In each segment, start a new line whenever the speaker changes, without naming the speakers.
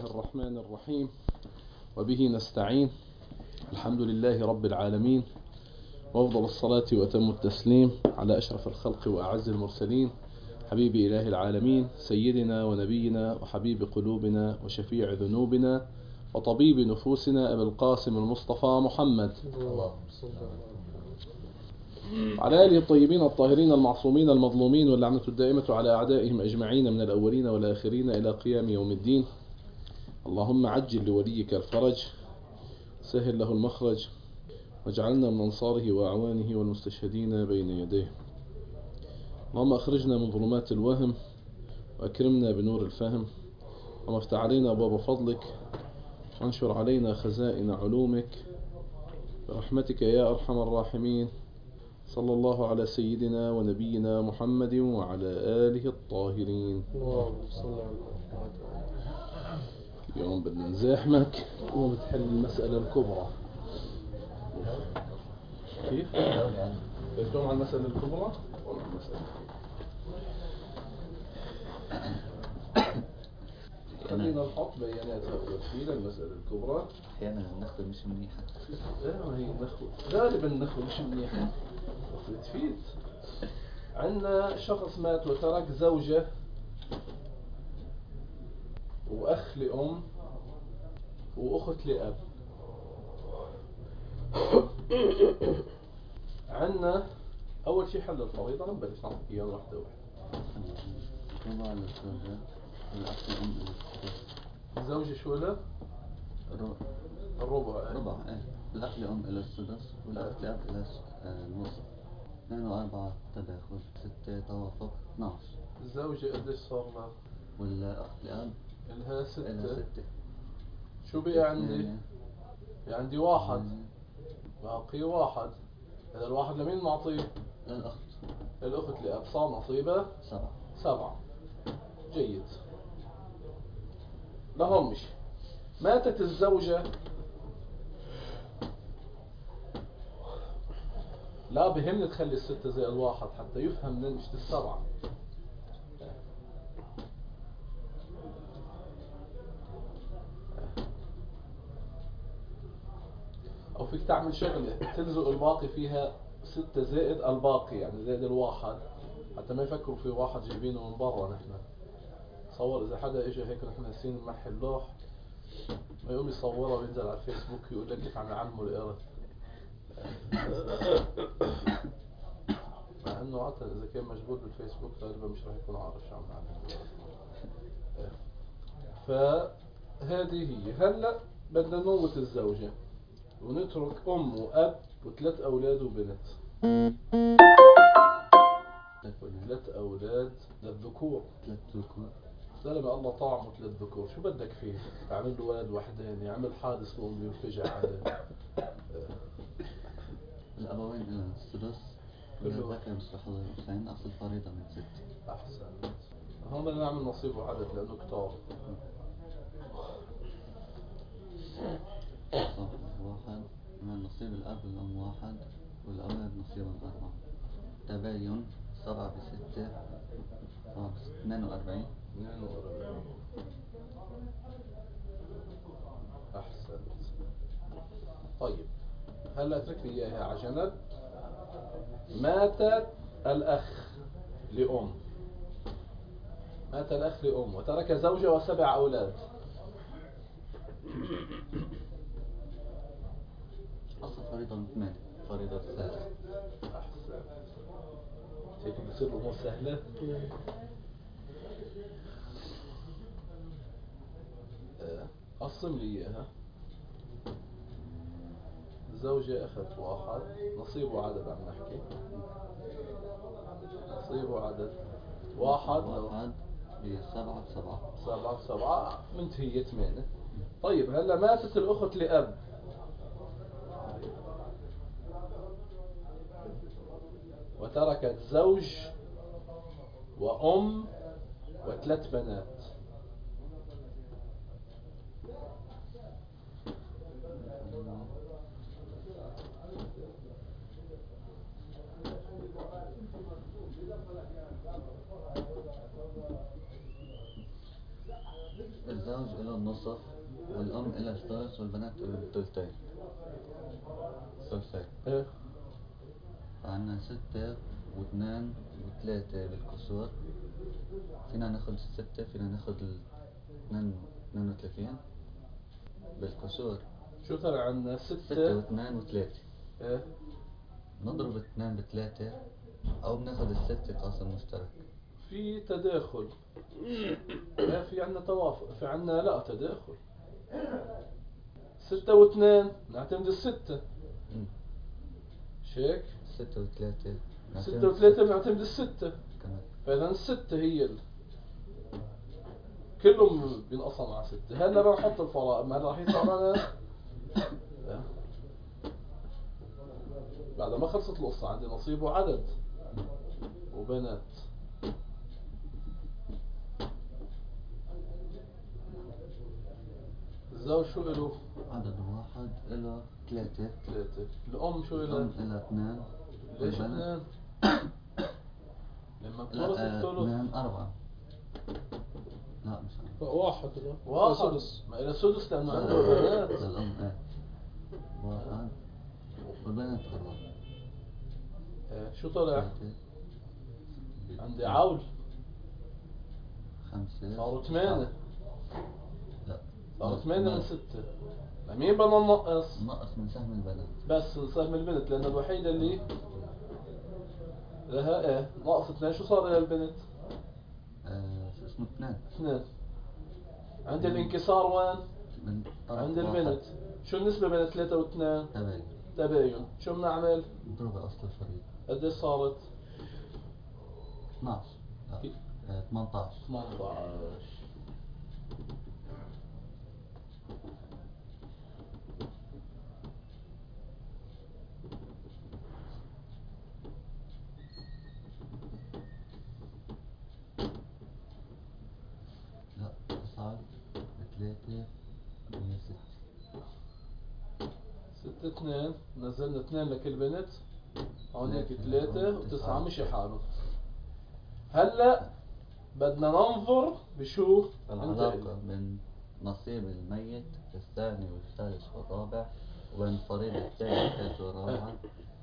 الله الرحمن الرحيم، وبه نستعين. الحمد لله رب العالمين، وأفضل الصلاة وأتم التسليم على أشرف الخلق وأعز المرسلين، حبيب إله العالمين، سيدنا ونبينا وحبيب قلوبنا وشفيع ذنوبنا وطبيب نفوسنا أبي القاسم المصطفى محمد على آله الطيبين الطاهرين المعصومين المظلومين، واللعنة الدائمة على أعدائهم أجمعين من الأولين والآخرين إلى قيام يوم الدين. اللهم عجل لوليك الفرج، سهل له المخرج، واجعلنا من أنصاره وأعوانه والمستشهدين بين يديه. اللهم أخرجنا من ظلمات الوهم وأكرمنا بنور الفهم، اللهم افتح علينا أبواب فضلك وانشر علينا خزائن علومك برحمتك يا أرحم الراحمين. صلى الله على سيدنا ونبينا محمد وعلى آله الطاهرين. اليوم بدنا نزاحمك وبتحل المسألة الكبرى. كيف؟ اليوم على المسألة الكبرى ولا المسألة خلينا نحط بياناتها وتفصيل المسألة الكبرى.
أحيانا النخوة مش منيحة.
لا، هي النخوة غالبا النخوة مش منيحة تفيد. عندنا شخص مات وترك زوجة وأخ لأم وأخت لأب. عندنا أول شيء حل الفريضة، نبلش نعطيك إياه واحدة واحدة.
ربع للزوجة والأخ الأم
الزوجة شو له؟ الربع.
ربع الأخ الأم إلى السدس والأخ الأب إلى النصف. 2 و4 تداخل، 6 توافق، 12.
الزوجة قديش صار لها؟
والأخ الأب
إلها 6.
إلى 6.
شو بقى عندي؟ عندي واحد، باقي واحد. هذا الواحد لمين نعطيه؟
للأخت.
الأخت لأب، صار نصيبه 7. جيد. لهمش ماتت الزوجة، لا بهمني تخلي 6 زي الواحد حتى يفهم من مش 7. أو فيك تعمل شغلة تلزق الباقي فيها 6 زائد الباقي، يعني زائد الواحد، حتى ما يفكروا في واحد جايبينه من برا. نحن تصور إذا حدا إجا هيك نحن ناسين نمحي اللوح، ما يقوم يصورها وينزل على الفيسبوك يقول لك كيف عم يعلموا الإرث. مع إنه عادة إذا كان مشغول بالفيسبوك غالبا مش راح يكون عارف شو عم يعلم. فهذه هي. هلا بدنا نموت الزوجة ونترك أم وأب و3 أولاد وبنت، و3 أولاد للذكور.
3 ذكور.
زلمة الله طعمه 3 ذكور، شو بدك فيه؟ تعمل له ولد وحدين، يعمل حادث وأم بينفجع عليه.
الأبوين إلى السدس والذكر مثل حظ الأنثيين. أصل الفريضة من 6.
أحسن. هون بدنا نعمل نصيب وعدد لأنه كتار.
واحد من نصيب الأب والأم 1 والأولاد نصيبهم 4. تباين 7 ب6 42.
أحسن. طيب هلا اترك لي إياها على جنب. مات الأخ لأم، وترك زوجة و7 أولاد.
أصل فريضة من 8. فريضة 3.
أحسن. هيك بصير الأمور سهلة. قسم لي إياها. الزوجة أخذت 1، نصيبه عدد عم نحكي. نصيبه عدد 1
ب7
7 منتهية 8. طيب هلا ماتت الأخت لأب، وتركت زوج وأم و3 بنات.
الزوج له النصف والأم إلها الثلث والبنات الثلثين ثلثين.
ايه
عنا 6 و2 و3 بالكسور. فينا ناخد 6 فينا ناخد 32 بالكسور.
شو طلع عنا
6
6
و2 و3.
ايه
نضرب 2 ب3 أو بناخد الستة قاسم مشترك.
في تداخل. ايه في عنا توافق، في عنا لا تداخل. 6 و2 نعتمد الستة. شيك
6 و3
6 و3 بنعتمد الستة.
كمان.
فإذا الستة هي كلهم بينقصوا مع 6. هلا بنحط الفرائض، ما راح يطلع معنا بعد ما خلصت القصة. عندي نصيب وعدد وبنات. الزوج شو إله؟
عدد واحد إله 3.
3. الأم شو
الأم
إله؟
إلها 2.
ليش 2؟ لما بتورث الثلث
2 4. لا مش 4.
واحد
واحد
سدس.
ما إلى سدس لأنه عنده بنات.
للأم إيه 1 والبنات 4.
شو طلع؟
3
عندي عول
5
صاروا 8.
لا
صاروا 8 من 6. مين بدنا ننقص؟
نقص من سهم البنات.
بس سهم البنت لأن الوحيدة اللي لها ايه ناقص 2. شو صار للبنت؟
شو اسمه 2.
2. عند الانكسار وين؟
من طرف
عند
واحد.
البنت. شو النسبة بين 3 و2؟
تباين.
تباين. شو بنعمل؟
نضرب أصل الفريق.
قديش صارت؟
12 لا 18.
18.
لا 9 3 106.
6 2 نزلنا 2 لكل بنت. هون هيك 3 و9
تسعة.
مشي حاله. هلا بدنا ننظر بشو
العلاقة بين نصيب الميت الثاني والثالث والرابع وبين فريضة الثاني والثالث والرابع.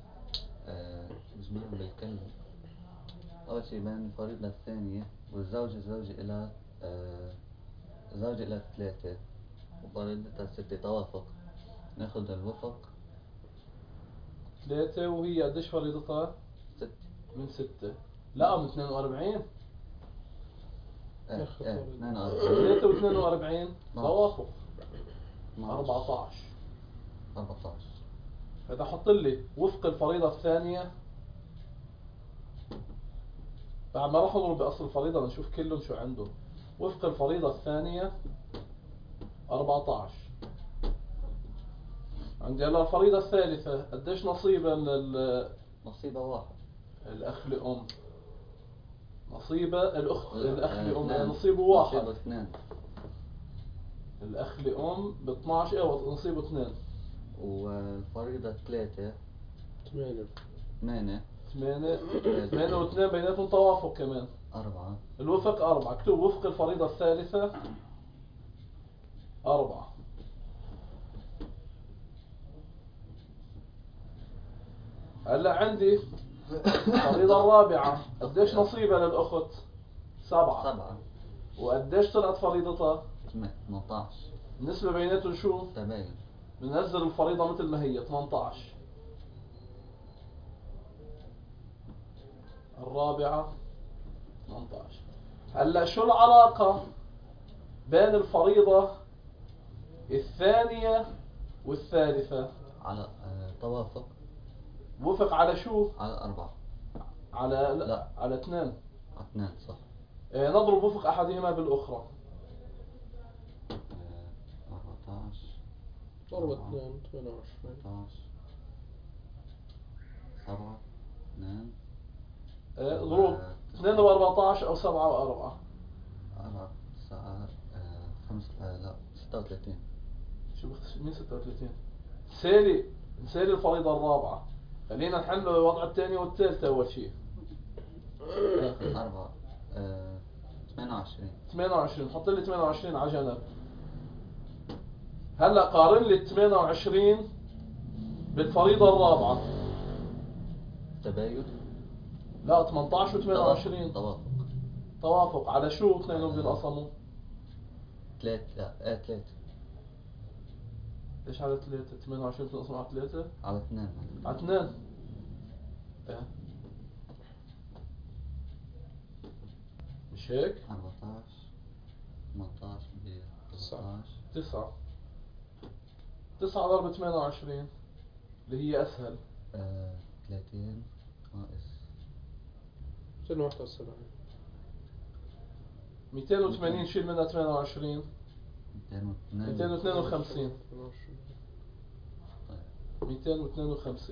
مش مهم بالكلمة. أول شي بين الفريضة الثانية الزوجة إلى الزوجة إلى 3 وفريضتها 6 توافق. ناخد الوفق
3 وهي قديش فريضتها؟
6.
من 6. لا من 42.
42
3 و42 توافق 14.
14.
هذا حط لي وفق الفريضة الثانية. بعد ما راح نضرب بأصل الفريضة نشوف كلهم شو عندهم. وفق الفريضة الثانية 14. عندي هلا الفريضة الثالثة قديش نصيبا
نصيبها 1.
الأخ لأم. نصيبه الأخت الأخ لأم نصيبه 1.
نصيبه 2.
الأخ لأم ب 12 نصيبه 2.
والفريضة 3
8.
8.
8 و2 بيناتهم توافق كمان.
4.
الوفق 4. اكتب وفق الفريضة الثالثة 4. هلا عندي الفريضة الرابعة قديش نصيبها للأخت؟ 7.
7.
وقديش طلعت فريضتها؟
18.
النسبة بيناتهم شو؟
تباين.
بننزل الفريضة مثل ما هي 18. الرابعة 18. هلا شو العلاقة بين الفريضة الثانية والثالثة؟
على توافق.
وفق على شو؟
على 4.
على
لا.
على 2.
على 2 صح.
نضرب وفق أحدهما بالأخرى.
14.
ضربة 2 28.
14. 7 2.
ضروب 2 و14 أو 7 و4.
4 9 5 لا 36.
شو مين 36؟ نسالي الفريضة الرابعة. خلينا نحل الوضع الثاني والثالث أول شيء.
4 28.
28. حط لي 28 على جنب. هلا قارن لي 28 بالفريضة الرابعة.
تباين.
لا 18 و28.
توافق.
توافق على شو اثنينهم بينقسموا؟
3. 3
ليش على 3؟ 28 بتنقسم على 3؟
على 2.
على 2. ايه مش هيك؟
14 18 ب 19.
9. 9 ضرب 28 اللي هي اسهل.
30 ناقص
271.
280 شيل منها 28.
202.
252. 252.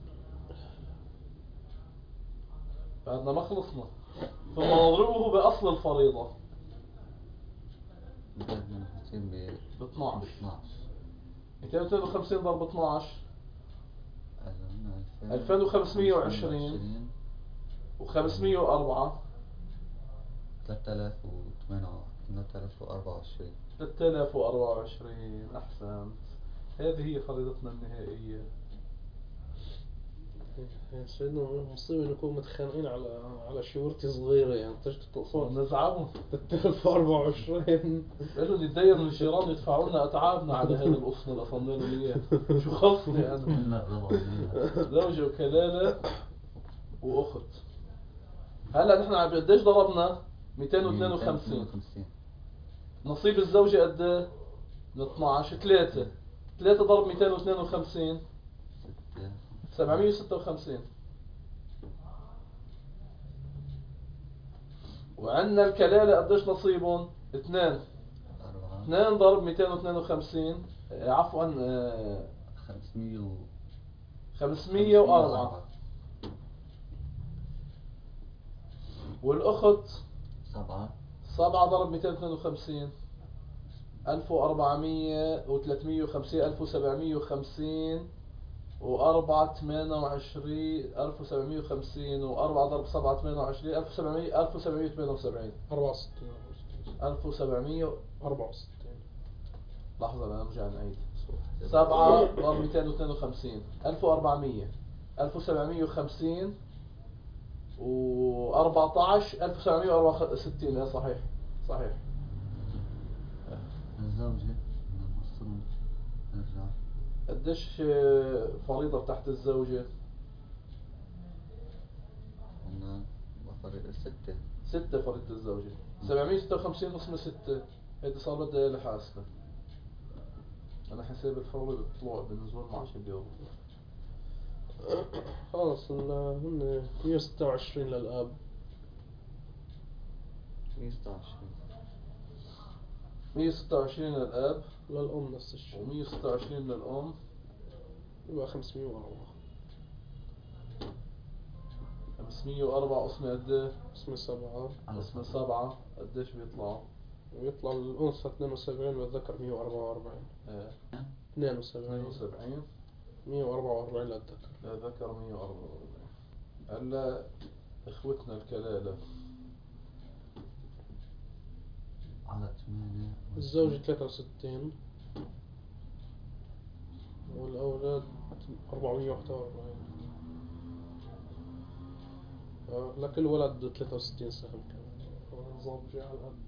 بعدنا ما خلصنا. ثم نضربه بأصل الفريضة
252
ب 12.
12.
252 ضرب 12
2520
2520 و504
3024.
3024. أحسنت. هذه هي فريضتنا النهائية.
يا سيدنا مصيبة نكون متخانقين على شيورتي صغيرة يعني تجي تقصون
نزعمهم
3024.
قالوا نتدين من الجيران يدفعوا لنا أتعابنا على هذا الأصل اللي أصلنا له إياه. شو خصني أنا؟ زوجة وكلالة وأخت. هلا نحن قديش ضربنا؟ 252. نصيب الزوجة قد ايه؟ من 12. 3 ضرب 252 756. وعندنا الكلالة قديش نصيبهم؟ 2 ضرب 252 عفوا 504. والأخت 7 ضرب 252 1400 و350 1750 و4 28 1750 و4 ضرب 7 28 1778.
64.
1764. لحظة أنا نرجع نعيد. 7 ضرب 252 1400 1750 و14 1764. صحيح.
الزوجة المفروض نرجع
قديش فريضة تحت الزوجة؟
قلنا فريضة 6.
6 فريضة الزوجة. 756 قسمة 6. هيدي صار بدها لي حاسبة. أنا حساب الفوري بالطلوع بالنزول ما عادش بيوم.
خلص هن 126 للأب.
126 للأب.
للأم نفس الشيء.
و126 للأم.
يبقى 504.
504 قسمة قد؟
قسمة 7.
قسمة 7 قديش بيطلعوا؟
ويطلع للأنثى 72 والذكر 144. 72 144 للذكر.
للذكر 144. هلا إخوتنا الكلالة
على 8.
الزوج 63 والأولاد 441. لكل ولد 63 سهم كمان. زوجي على الأب.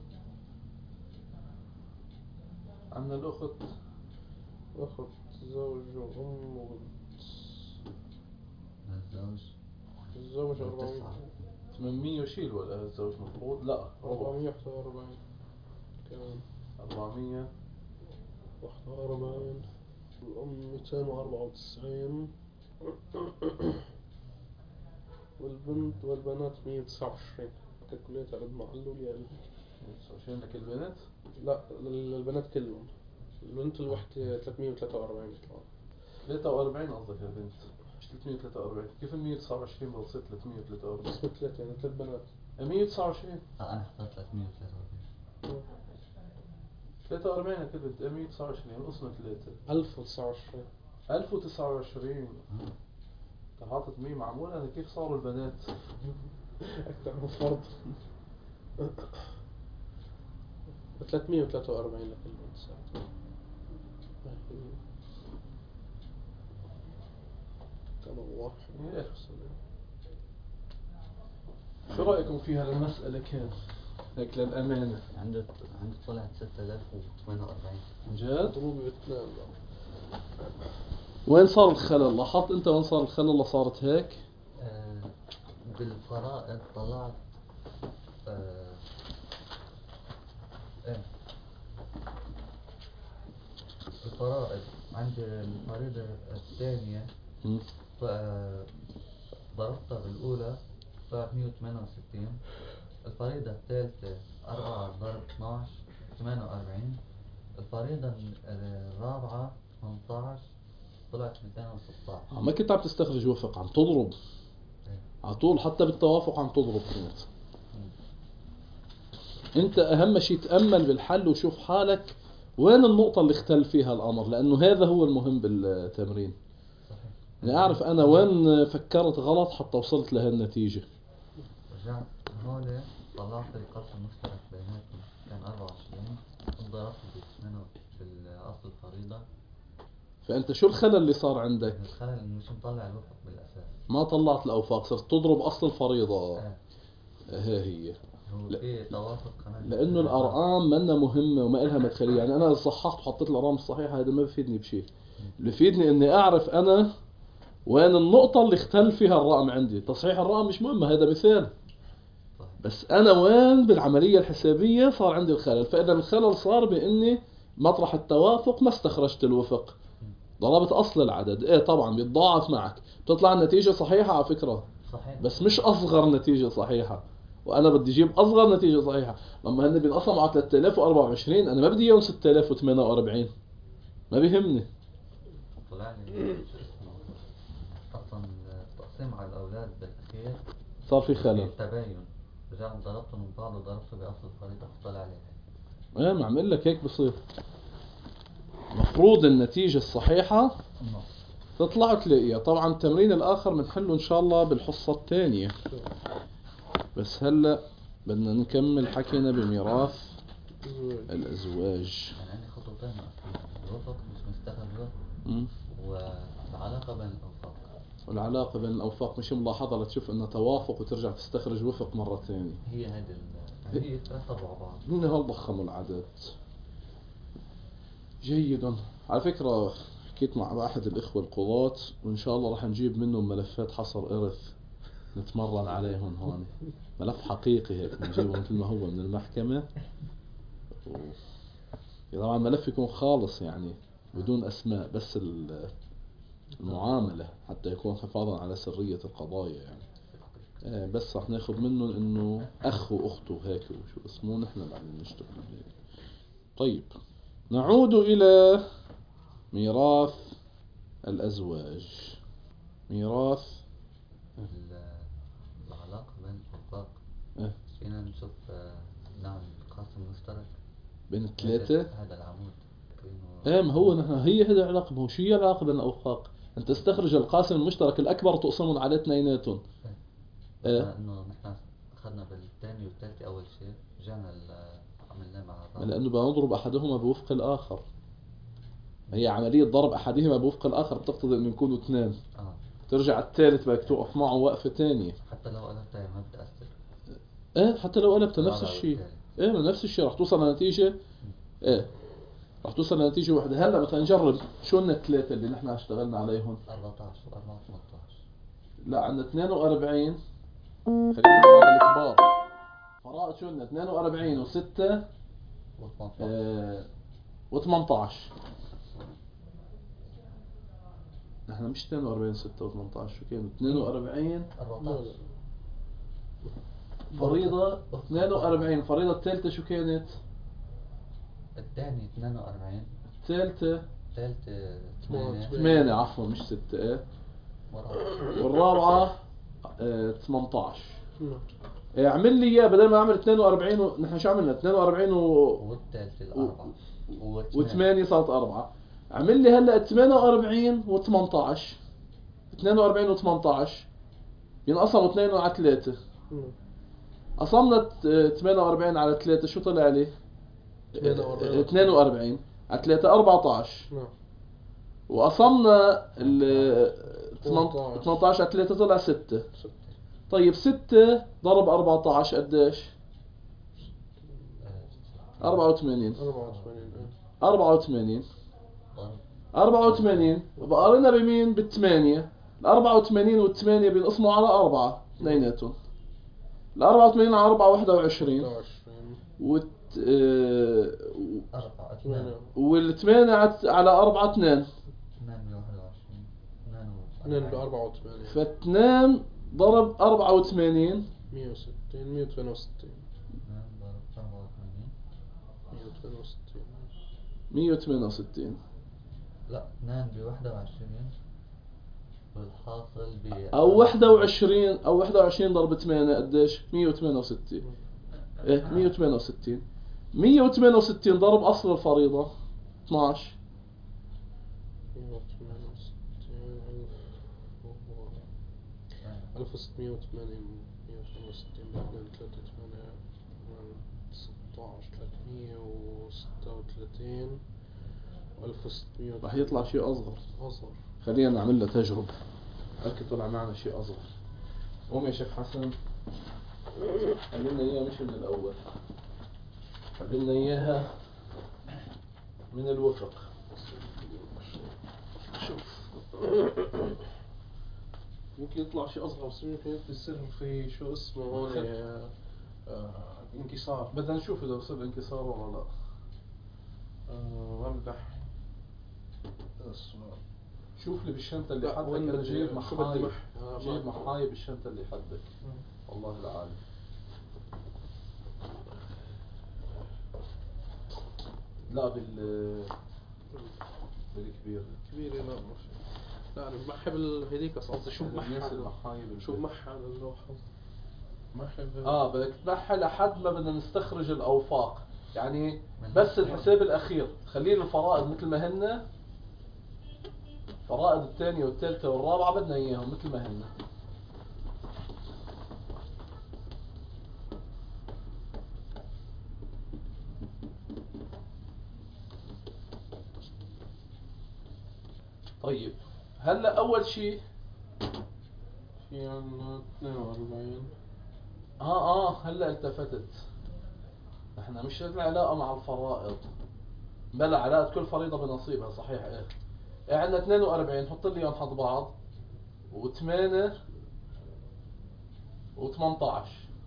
عندنا الأخت.
أخت زوج وأم وبنت. الزوج 400.
800 وشيل ولا الزوج مفروض؟ لا
441 كمان. 441. الأم 294. والبنات 129. كالكوليتر قد ما قالوا لي يعني.
129 لك البنت؟
لا البنات كلهم. البنت الوحدة 343 يطلعوا.
43 قصدك البنت مش 343. كيف ال 129 بتصير 343؟
اسمه 3 يعني 3 بنات.
129.
أنا اخترت 343.
43 لك البنت. 129 قسمة 3
1029.
1029. انت حاطط 100 معمولة. أنا كيف صاروا البنات؟
أكثر من فرض. 343 لكل ساعة. كان الله شو رأيكم في هذه المسألة كان هيك للأمانة؟
عندي طلعت 6048.
عن جد؟
مضروبة باثنين.
وين صار الخلل؟ لاحظت انت وين صار الخلل اللي صارت هيك؟
بالفرائض طلعت الفرائض عند الفريضة الثانية ضربتها بالأولى طلعت 168. الفريضة الثالثة 4 ضرب 12 48. الفريضة الرابعة 18 طلعت 216.
ما كنت عم تستخرج وفق، عم تضرب على طول، حتى بالتوافق عم تضرب كنت. انت اهم شيء تأمل بالحل وشوف حالك وين النقطة اللي اختل فيها الامر، لانه هذا هو المهم بالتمرين. يعني اعرف انا وين فكرت غلط حتى وصلت لهالنتيجة.
رجعت هون طلعت القسم المشترك بيناتهم كان 24 وضربت بالأصل الفريضة.
فانت شو الخلل اللي صار عندك؟
الخلل انه مش مطلع الوفق بالاساس،
ما طلعت الاوفاق، صرت تضرب اصل الفريضة. هي
هو في توافق كمان،
لانه الارقام منا مهمة وما إلها مدخلية. يعني انا صححت وحطيت الارقام الصحيحة، هذا ما بفيدني بشيء. اللي بفيدني اني اعرف انا وين النقطة اللي اختل فيها الرقم عندي. تصحيح الرقم مش مهم، هذا مثال، بس انا وين بالعملية الحسابية صار عندي الخلل. فاذا الخلل صار باني مطرح التوافق ما استخرجت الوفق، ضربت اصل العدد. ايه طبعا بيتضاعف معك، بتطلع النتيجة صحيحة على فكرة،
صحيح.
بس مش اصغر نتيجة صحيحة، وانا بدي اجيب اصغر نتيجة صحيحة. لما هن بينقسموا على 3024 انا ما بدي اياهم 6048، ما بيهمني.
طلع لي شو اسمه اصلا التقسيم على الاولاد بالاخير
صار في خلل،
تباين. رجعت ضربته من بعض وضربته باصل الخريطة طلع عليها.
ايه ما عمل لك هيك بصير. مفروض النتيجة الصحيحة تطلع تلاقيها. طبعا التمرين الاخر بنحله ان شاء الله بالحصة الثانية، بس هلا بدنا نكمل حكينا بميراث الازواج.
يعني عندي خطوتين اصلا، الوفق مش مستخرج والعلاقة بين الاوفاق.
والعلاقة بين الأوفاق مش ملاحظة لتشوف أنه توافق وترجع تستخرج وفق مرة ثانية.
هي ترتبوا بعض.
هن هل ضخموا العدد. جيدا. على فكرة حكيت مع أحد الإخوة القضاة وإن شاء الله راح نجيب منهم ملفات حصر إرث نتمرن عليهم هون. ملف حقيقي هيك نجيبه مثل ما هو من المحكمة، طبعا ملف يكون خالص يعني بدون أسماء، بس المعاملة حتى يكون حفاظا على سرية القضايا يعني. بس رح ناخذ منهم انه اخ واخته هيك وشو اسمه، نحن بعدين نشتغل عليه. طيب نعود الى ميراث الازواج. ميراث
العلاقة بين الاوفاق. فينا نشوف نعمل قاسم مشترك
بين الثلاثة.
هذا العمود
ما هو نحن هي هذا العلاقة. ما هو شو هي العلاقة بين الاوفاق؟ انت استخرج القاسم المشترك الاكبر تقسمهم على اثنيناتهم.
انه نحن اخذنا بالثاني والثالث اول شيء، رجعنا عملناه مع الرابع
لانه بنضرب احدهما بوفق الاخر. هي عملية ضرب احدهما بوفق الاخر بتقتضي انه يكونوا اثنين. ترجع الثالث بدك توقف معه وقفة ثانية.
حتى لو قلبتها ما بتأثر.
حتى لو قلبتها نفس الشيء. من نفس الشيء رح توصل لنتيجة. رح توصل لنتيجة واحدة. هلا مثلا نجرب شو لنا الثلاثة اللي نحن اشتغلنا عليهم.
14 و4 18.
لا عندنا 42. خلينا نحسب على الكبار. فرائض شو لنا 42 و6 و18. نحن مش 42 6 و18 شو كانوا 42
14
فريضة 42. فريضة الثالثة شو كانت؟
الثاني 42.
الثالثة
8
عفوا مش 6. والرابعة 18. اعمل لي اياه بدل ما اعمل 42 نحن شو عملنا 42
والثالثة الأربعة
و8 صارت 4. اعمل لي هلا 48 و18. 42 و18 ينقسموا 2 على 3. قسمنا 48 على 3 شو طلع لي؟ 42 على 3 14.
نعم.
وقسمنا ال 18 على 3 طلع 6. طيب 6 ضرب 14 قديش؟ 84. 84 84 بقارنها بمين؟ بالثمانية. ال 84 والثمانية بينقسموا على 4 اثنيناتهم. ال 84 على 4 21. والثمانية على 4 2.
2 ب 84.
فاثنين ضرب 84
160 168
168.
لا 2 ب 21 والحاصل ب
او 21 او 21 ضرب 8 قديش؟ 168. ايه 168. 168 ضرب اصل الفريضة 12.
1680 168 2 3 8 16 336 1600
راح يطلع شيء اصغر. خلينا نعمل له تجربة. هيك طلع معنا شيء اصغر. قوم يا شيخ حسن خلينا اياها مش من الاول، خلينا اياها من الوفق. شوف
ممكن يطلع شيء اصغر بس يمكن يصير في شو اسمه هون انكسار.
بدنا نشوف اذا بصير انكسار ولا لا.
وامدح
شوف لي بالشنطة اللي حدك. أنا جايب محاي بالشنطة اللي حدك. والله العالم. لا بالكبير.
كبير لا أنا بمحي بالهديك قصدي شو بمحي شو بمحي على اللوحة محي
بدك تمحي لحد ما بدنا نستخرج الأوفاق يعني بس الحساب الأخير. خلينا الفرائض مثل ما هن. فرائض الثانية والثالثة والرابعة بدنا إياهم مثل ما هن. طيب هلا أول شيء
في عنا 42.
هلا التفتت. احنا مش العلاقة مع الفرائض بلا علاقة كل فريضة بنصيبها. صحيح ايه عندنا 42 حط لي اياهم حد بعض و8 و18.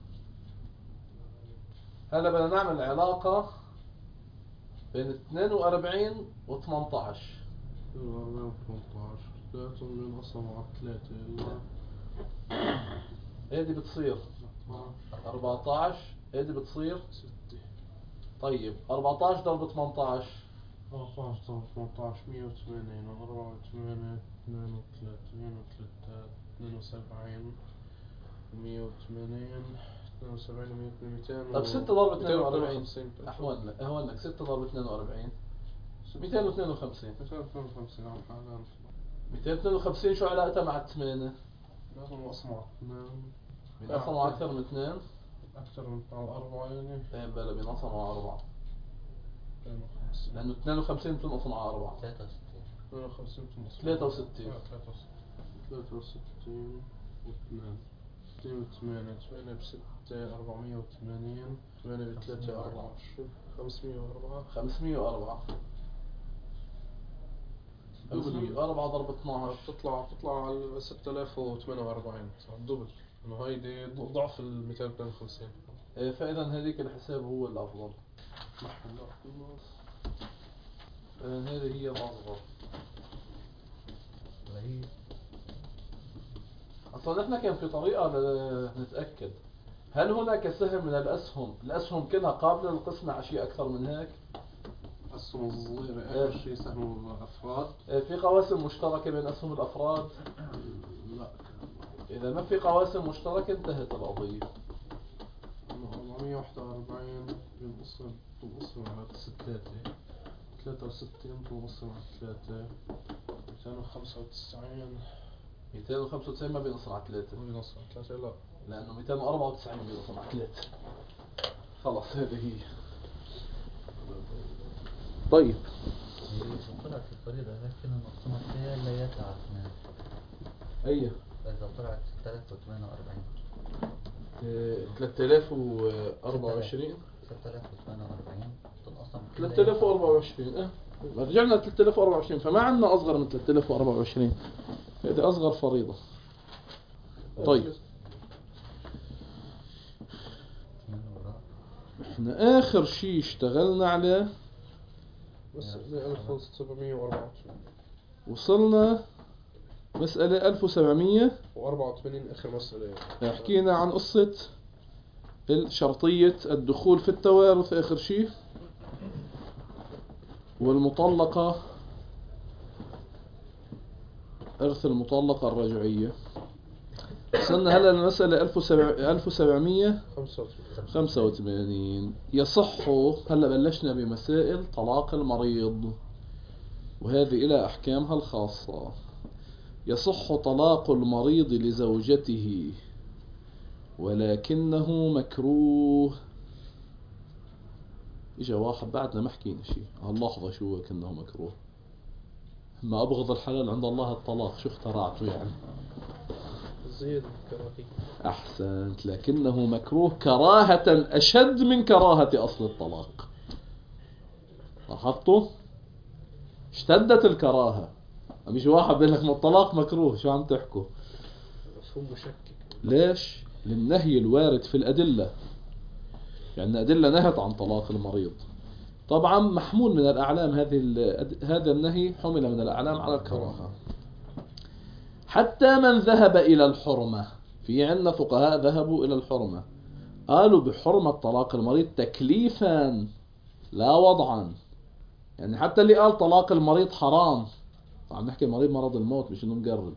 هلا بدنا نعمل علاقة بين 42 و18.
18 3 بينقسموا على 3
هذه بتصير 14. هذه بتصير
6.
طيب 14 ضرب 18
14 ضرب 18 180 و4 8 32 و3 72 180 72 200.
طيب 6 ضرب 42 اهون لك 6 ضرب 42 252.
252 عم حالان
252 شو علاقتها مع الثمانية؟
لازم نقسموا على 2.
بينقسموا أكثر من 2.
أكثر من 4 يعني.
طيب بلا بينقسموا على 4
52
لأنه 52 بتنقسم على 4.
63
63
63 و2 2 8 8 ب 6 480 8 ب 3 24 504
504 504 ضرب 12
بتطلع على 6048 صار الدبل انه هيدي ضعف ال 252.
فإذا هذيك الحساب هو الأفضل. هذه هي الأصغر. أصلا نحن كان في طريقة نتأكد هل هناك سهم من الأسهم كلها قابلة للقسمة على شيء أكثر من هيك؟
أسهم الصغيرة آخر شيء سهم الأفراد.
في قواسم مشتركة بين أسهم الأفراد؟
لا.
إذا ما في قواسم مشتركة انتهت القضية.
441 بنقسم على 6 63 بنقسم على 3 295
295 ما بينقسم على 3.
ما بينقسم على 3 لا
لأنه 294 بيقسم على 3. خلاص هذه هي. طيب
طلعت الفريضة هيك كنا نقسمها فيها اللي يتعب اثنين.
أيه
إذا طلعت 6048
3024
6048 تنقسم
3024 رجعنا 3024 فما عندنا أصغر من 3024. هذه أصغر فريضة. طيب احنا آخر شيء اشتغلنا عليه
بس 1724
وصلنا مسألة 1784.
آخر مسألة يعني.
حكينا عن قصة شرطية الدخول في التوارث آخر شيء، والمطلقة إرث المطلقة الرجعية. وصلنا هلا المسألة 1785. يصح هلا بلشنا بمسائل طلاق المريض وهذه إلى أحكامها الخاصة. يصح طلاق المريض لزوجته ولكنه مكروه. إجا واحد بعدنا ما حكينا شيء هاللحظة شو كأنه مكروه. ما أبغض الحلال عند الله الطلاق. شو اخترعته يعني؟
زيادة الكراهية.
أحسنت. لكنه مكروه كراهة أشد من كراهة أصل الطلاق. لاحظتوا؟ اشتدت الكراهة. مش واحد بيقول لك ما الطلاق مكروه. شو عم تحكوا؟
مفهوم مشكك.
ليش؟ للنهي الوارد في الأدلة. يعني أدلة نهت عن طلاق المريض. طبعا محمول من الأعلام هذا النهي حمل من الأعلام على الكراهة. حتى من ذهب إلى الحرمة. في عندنا فقهاء ذهبوا إلى الحرمة قالوا بحرمة طلاق المريض تكليفا لا وضعا. يعني حتى اللي قال طلاق المريض حرام، عم نحكي مريض مرض الموت مش انه مقرب،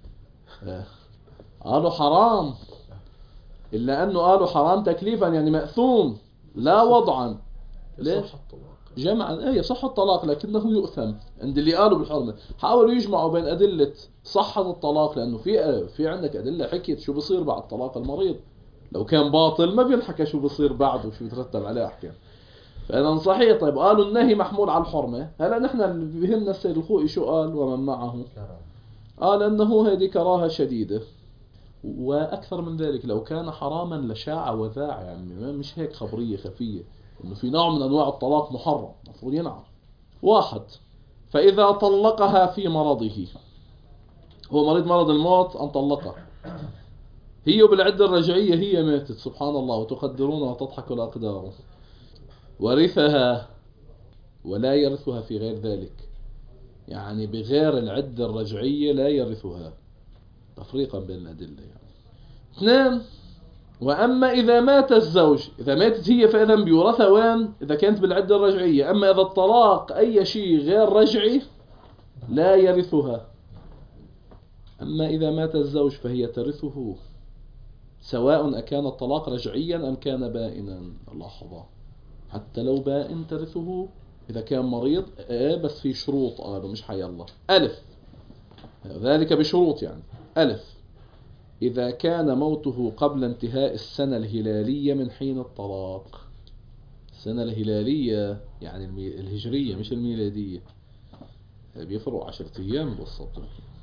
قالوا حرام، إلا أنه قالوا حرام تكليفا يعني مأثوم لا وضعا. ليش؟ جمعا صح الطلاق لكنه يؤثم. عند اللي قالوا بالحرمة حاولوا يجمعوا بين أدلة صحة الطلاق، لأنه في عندك أدلة حكيت شو بصير بعد طلاق المريض. لو كان باطل ما بينحكى شو بصير بعده وشو يترتب عليه أحكام. فإذا صحيح. طيب قالوا النهي محمول على الحرمة. هلا نحن اللي بهمنا السيد الخوئي شو قال ومن معه؟ قال أنه هذه كراهة شديدة. وأكثر من ذلك لو كان حراما لشاع وذاع. يعني مش هيك خبرية خفية إنه في نوع من أنواع الطلاق محرم مفروض ينعم. واحد، فإذا طلقها في مرضه، هو مريض مرض الموت أن طلقها، هي بالعدة الرجعية هي ماتت سبحان الله وتقدرون وتضحك الأقدار، ورثها ولا يرثها في غير ذلك. يعني بغير العدة الرجعية لا يرثها، تفريقا بين الأدلة. يعني اثنين، وأما إذا مات الزوج، إذا ماتت هي فإذا بيورثها وين؟ إذا كانت بالعدة الرجعية. أما إذا الطلاق أي شيء غير رجعي لا يرثها. أما إذا مات الزوج فهي ترثه سواء أكان الطلاق رجعيا أم كان بائنا. لحظة، حتى لو بائن ترثه إذا كان مريض. بس في شروط قالوا مش حي الله. ألف، ذلك بشروط. يعني ألف، إذا كان موته قبل انتهاء السنة الهلالية من حين الطلاق. السنة الهلالية يعني الهجرية مش الميلادية، بيفرقوا 10 أيام بالضبط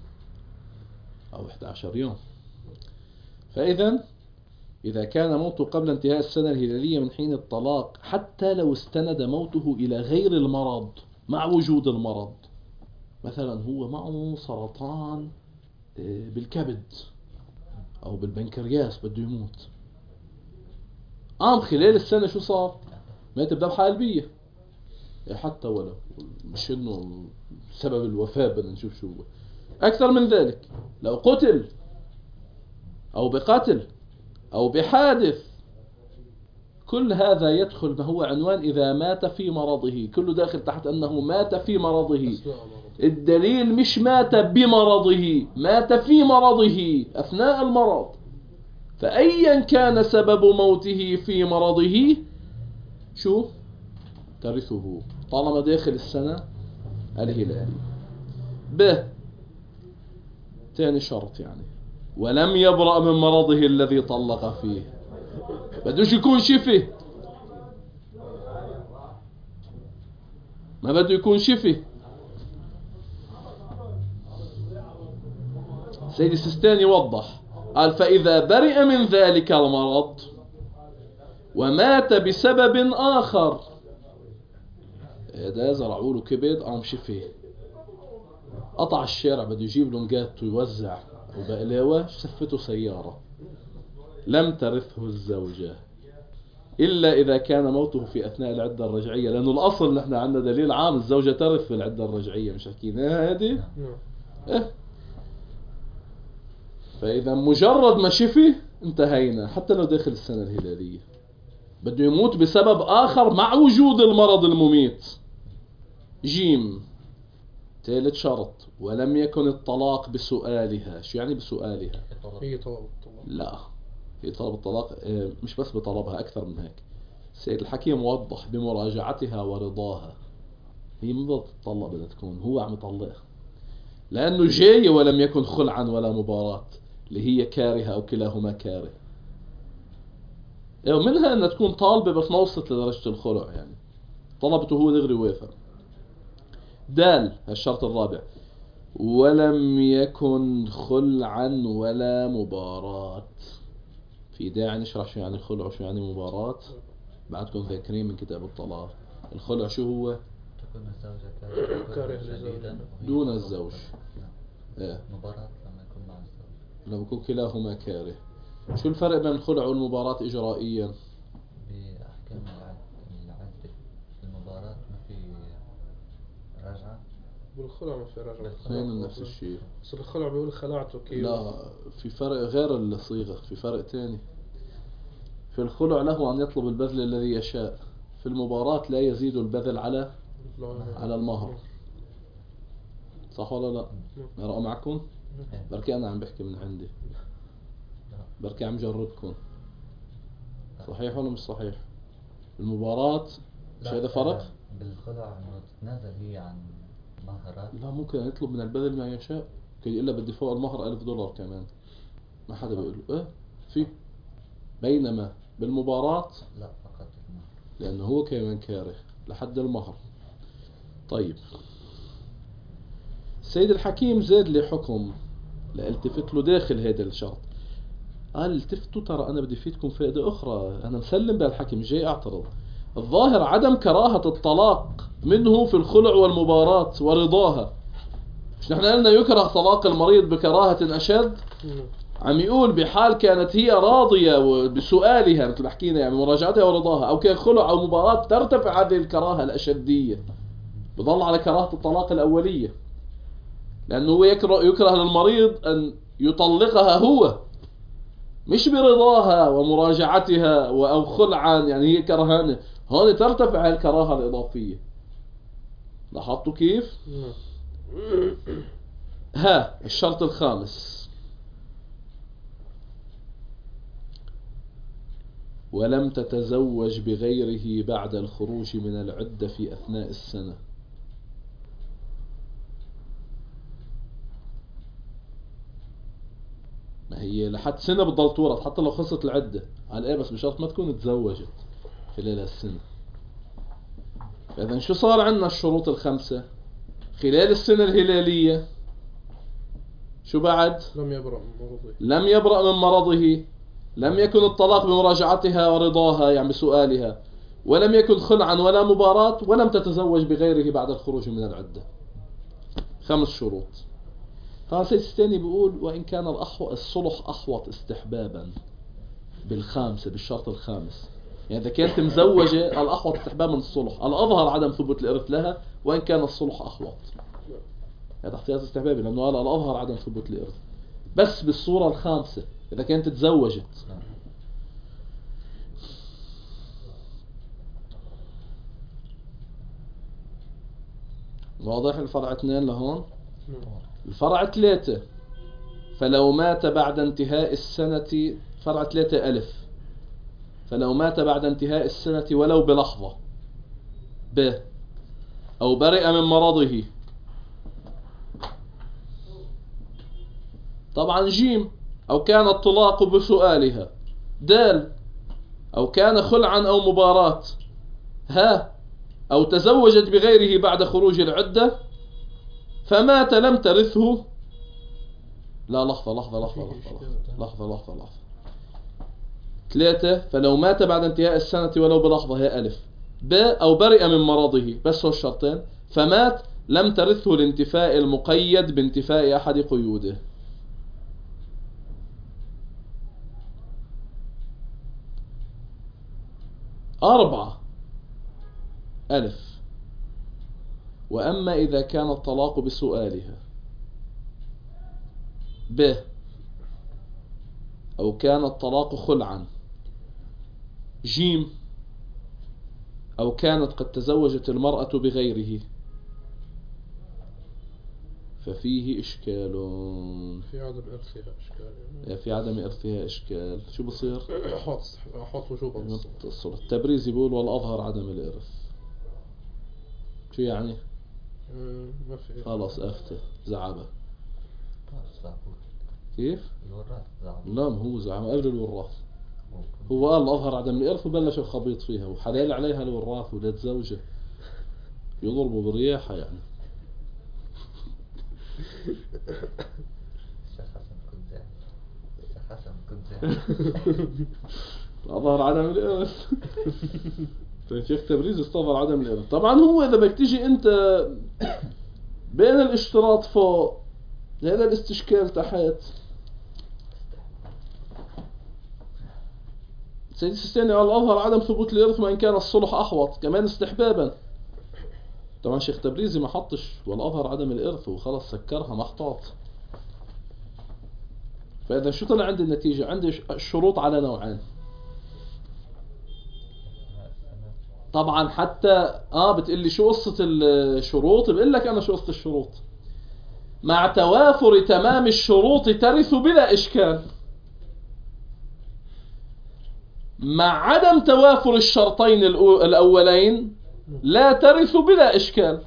أو 11 يوم. إذا كان موته قبل انتهاء السنة الهلالية من حين الطلاق، حتى لو استند موته إلى غير المرض مع وجود المرض. مثلا هو معه سرطان بالكبد أو بالبنكرياس بده يموت، خلال السنة شو صار؟ مات بذبحة قلبية. حتى ولو مش إنه سبب الوفاة بدنا نشوف شو. أكثر من ذلك، لو قتل أو بقتل أو بحادث، كل هذا يدخل ما هو عنوان إذا مات في مرضه. كله داخل تحت أنه مات في مرضه. الدليل مش مات بمرضه، مات في مرضه أثناء المرض. فأيا كان سبب موته في مرضه شو ترثه طالما داخل السنة الهلالية. ثاني شرط، يعني ولم يبرأ من مرضه الذي طلق فيه. بدوش يكون شفي، ما بده يكون شفي. سيد السيستاني وضح قال فإذا برئ من ذلك المرض ومات بسبب آخر، ده زرعوا له كبد قام شفي، قطع الشارع بده يجيب له نقاط ويوزع وبقلاوة، شفته سيارة، لم ترثه الزوجة إلا إذا كان موته في أثناء العدة الرجعية، لأنه الأصل نحن عندنا دليل عام الزوجة ترث في العدة الرجعية، مش حكيناها هذه؟ إيه؟ فإذا مجرد ما شفي انتهينا، حتى لو داخل السنة الهلالية بده يموت بسبب آخر مع وجود المرض المميت. جيم ثالث شرط، ولم يكن الطلاق بسؤالها. شو يعني بسؤالها؟
هي طلب الطلاق.
لا، هي طلب الطلاق مش بس بطلبها، أكثر من هيك. السيد الحكيم وضح بمراجعتها ورضاها. هي ما بدها تطلق، بدها تكون هو عم يطلقها، لأنه جاي ولم يكن خلعا ولا مباراة اللي هي كارهة أو كلاهما كاره. ومنها أن تكون طالبة بس ما وصلت لدرجة الخلع، يعني طلبته هو دغري وافق. دال الشرط الرابع، ولم يكن خلعا ولا مباراة. في داعي نشرح شو يعني خلع وشو يعني مباراة؟ بعدكم ذاكرين من كتاب الطلاق. الخلع شو هو؟
تكون الزوجة كارهة شديدا
دون الزوج.
إيه. مباراة لما يكون مع الزوج،
لما يكون كلاهما كاره. شو الفرق بين الخلع والمباراة إجرائيا؟
بأحكام العدة. المباراة ما في رجعة،
بالخلع ما في رجعة.
اثنين نفس الشيء.
بس الخلع بيقول خلعته كيف؟
لا، في فرق غير الصيغة، في فرق تاني. في الخلع له أن يطلب البذل الذي يشاء، في المباراة لا يزيد البذل على المهر. صح ولا لا؟ نرى معكم؟ بركي أنا عم بحكي من عندي، بركي عم جربكم. صحيح ولا مش صحيح؟ المباراة مش هذا فرق؟
بالخلع انه تتنازل هي عن مهرات.
لا، ممكن يطلب من البذل ما يشاء، كي يقول له بدي فوق المهر $1000 كمان، ما حدا بيقول له في. بينما بالمباراة
لا، فقط المهر،
لأنه هو كمان كاره لحد المهر. طيب، السيد الحكيم زاد لي حكم لالتفت له داخل هذا الشرط. قال التفتوا، ترى أنا بدي فيتكم فائدة أخرى، أنا مسلم بالحكيم جاي أعترض. الظاهر عدم كراهة الطلاق منه في الخلع والمباراة ورضاها. مش نحن قلنا يكره طلاق المريض بكراهة أشد؟ عم يقول بحال كانت هي راضية بسؤالها مثل ما حكينا، يعني مراجعتها ورضاها، أو كان خلع أو مباراة، ترتفع هذه الكراهة الأشدية، بظل على كراهة الطلاق الأولية، لأنه هو يكره للمريض أن يطلقها هو، مش برضاها ومراجعتها أو خلعا، يعني هي كرهانة. هون ترتفع الكراهة الإضافية. لاحظتوا كيف؟ ها الشرط الخامس، ولم تتزوج بغيره بعد الخروج من العدة في أثناء السنة. ما هي لحد سنة بتضل تورث حتى لو خلصت العدة، على ايه؟ بس بشرط ما تكون تزوجت خلال السنة. فإذا شو صار عندنا الشروط الخمسة؟ خلال السنة الهلالية شو بعد؟ لم يبرأ من مرضه، لم يكن الطلاق بمراجعتها ورضاها يعني بسؤالها، ولم يكن خلعا ولا مباراة، ولم تتزوج بغيره بعد الخروج من العدة. 5 شروط. فالسيد الثاني بيقول وإن كان الصلح أحوط استحبابا بالخامسة، بالشرط الخامس، يعني إذا كانت مزوجة الأحوط استحبابا من الصلح، الأظهر عدم ثبوت الإرث لها وإن كان الصلح أحوط. هذا احتياط استحبابي لأنه قال الأظهر عدم ثبوت الإرث، بس بالصورة الخامسة إذا كانت تزوجت. واضح الفرع 2 لهون؟ الفرع 3 فلو مات بعد انتهاء السنة، فرع 3 ألف، فلو مات بعد انتهاء السنة ولو بلحظة، ب أو برئ من مرضه. طبعا جيم أو كان الطلاق بسؤالها، دال، أو كان خلعا أو مباراة، ها، أو تزوجت بغيره بعد خروج العدة فمات لم ترثه. لا لحظة 3. فلو مات بعد انتهاء السنة ولو بلحظة، هي ألف. ب أو برئ من مرضه، بس هو الشرطين، فمات لم ترثه الانتفاء المقيد بانتفاء أحد قيوده. 4 ألف. وأما إذا كان الطلاق بسؤالها، ب أو كان الطلاق خلعا، جيم أو كانت قد تزوجت المرأة بغيره ففيه إشكال.
في عدم إرثها إشكال يعني.
في عدم إرثها إشكال. شو بصير؟
أحط وجوبا
التصل. التبريز يقول والأظهر عدم الإرث. شو يعني؟
ما في.
خلاص أفتى زعبة. كيف؟
الوراث زعم.
لا ما هو زعم قبل الوراث. هو قال الأظهر عدم الإرث وبلش الخبيط فيها وحلال عليها الوراث ولاد زوجة يضربوا برياحة يعني. الأظهر عدم الإرث. شيخ تبريز استظهر عدم الإرث. طبعا هو إذا بدك تيجي أنت بين الاشتراط فوق هذا الاستشكال تحت، سيدي السيستاني قال الأظهر عدم ثبوت الإرث وإن كان الصلح أحوط كمان استحبابا. طبعا شيخ تبريزي ما حطش والأظهر عدم الإرث وخلص سكرها محطوط. فإذا شو طلع عندي النتيجة؟ عندي الشروط على نوعين. طبعا حتى بتقلي شو قصة الشروط، بقول لك أنا شو قصة الشروط. مع توافر تمام الشروط ترث بلا إشكال، مع عدم توافر الشرطين الأولين لا ترث بلا إشكال،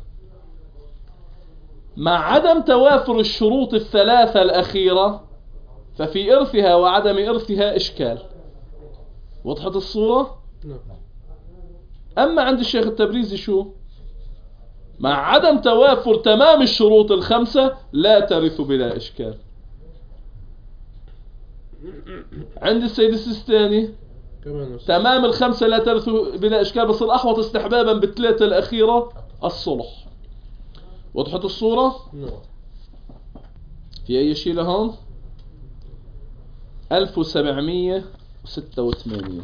مع عدم توافر الشروط الثلاثة الأخيرة ففي إرثها وعدم إرثها إشكال. وضحت الصورة؟
نعم.
أما عند الشيخ التبريزي شو؟ مع عدم توافر تمام الشروط الخمسة لا ترث بلا إشكال. عند السيد السيستاني تمام الخمسة لا ترث بلا إشكال، بس الأحوط استحبابا بالثلاثة الأخيرة الصلح. وضحت الصورة؟
نعم.
في أي شيء لهون؟ 1786.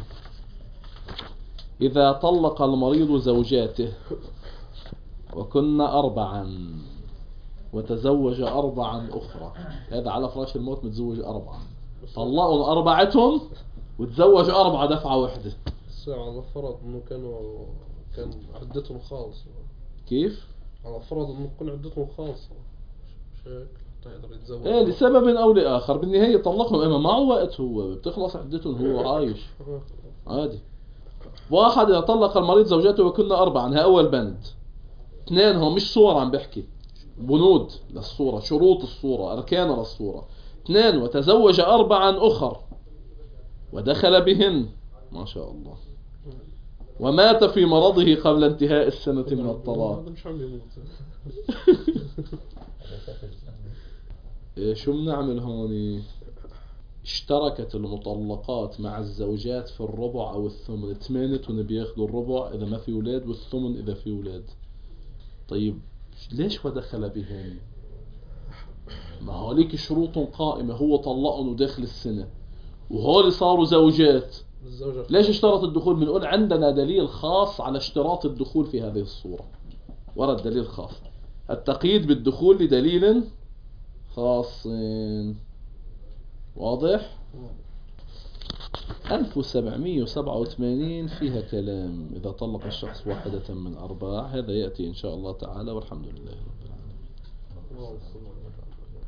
إذا طلق المريض زوجاته وكن 4 وتزوج 4 أخرى، هذا على فراش الموت متزوج 4، طلقوا 4 وتزوج 4 دفعة واحدة.
على فرض انه كان عدتهم خالصة.
كيف؟
على فرض انه تكون عدتهم خالصة مش هيك حتى يقدر يتزوج.
لسبب او لآخر بالنهاية طلقهم، اما معه وقت هو بتخلص عدتهم هو عايش عادي. واحد إذا طلق المريض زوجاته وكنا 4، ها أول بند. 2 هو مش صورة عم بحكي، بنود للصورة، شروط الصورة، أركان للصورة. 2 وتزوج 4 أخر ودخل بهن ما شاء الله ومات في مرضه قبل انتهاء السنة من الطلاق.
مش عم يموت.
شو بنعمل هون؟ اشتركت المطلقات مع الزوجات في الربع أو الثمن، 8 بياخدوا الربع إذا ما في أولاد والثمن إذا في أولاد. طيب ليش ودخل بهن؟ ما هوليك شروط قائمة، هو طلقهم وداخل السنة وهول صاروا زوجات، ليش اشترط الدخول؟ بنقول عندنا دليل خاص على اشتراط الدخول في هذه الصورة، ورد دليل خاص، التقييد بالدخول لدليل خاص. واضح؟ 1787 فيها كلام إذا طلق الشخص واحدة من 4، هذا يأتي إن شاء الله تعالى، والحمد لله رب العالمين.